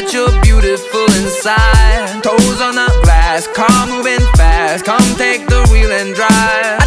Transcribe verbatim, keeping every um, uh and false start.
that you're beautiful inside. Toes on the glass, car moving fast. Come take the wheel and drive.